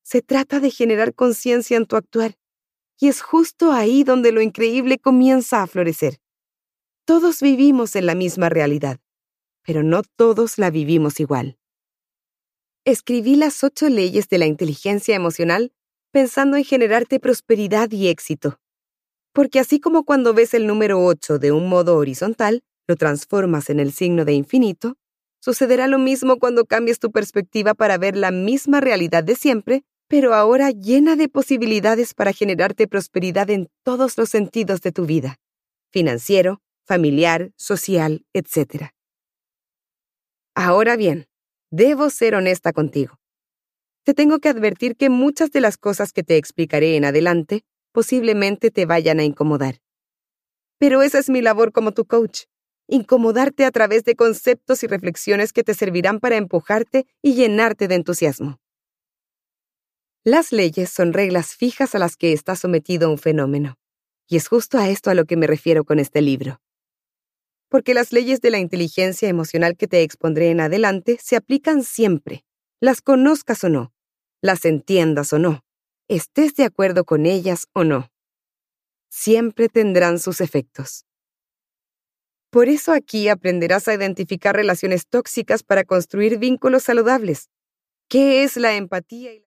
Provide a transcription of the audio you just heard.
Se trata de generar conciencia en tu actuar. Y es justo ahí donde lo increíble comienza a florecer. Todos vivimos en la misma realidad, pero no todos la vivimos igual. Escribí las 8 leyes de la inteligencia emocional pensando en generarte prosperidad y éxito. Porque así como cuando ves el número 8 de un modo horizontal, lo transformas en el signo de infinito, sucederá lo mismo cuando cambies tu perspectiva para ver la misma realidad de siempre, pero ahora llena de posibilidades para generarte prosperidad en todos los sentidos de tu vida: financiero, familiar, social, etc. Ahora bien, debo ser honesta contigo. Te tengo que advertir que muchas de las cosas que te explicaré en adelante posiblemente te vayan a incomodar. Pero esa es mi labor como tu coach: incomodarte a través de conceptos y reflexiones que te servirán para empujarte y llenarte de entusiasmo. Las leyes son reglas fijas a las que está sometido un fenómeno. Y es justo a esto a lo que me refiero con este libro. Porque las leyes de la inteligencia emocional que te expondré en adelante se aplican siempre, las conozcas o no, las entiendas o no, estés de acuerdo con ellas o no. Siempre tendrán sus efectos. Por eso aquí aprenderás a identificar relaciones tóxicas para construir vínculos saludables. ¿Qué es la empatía?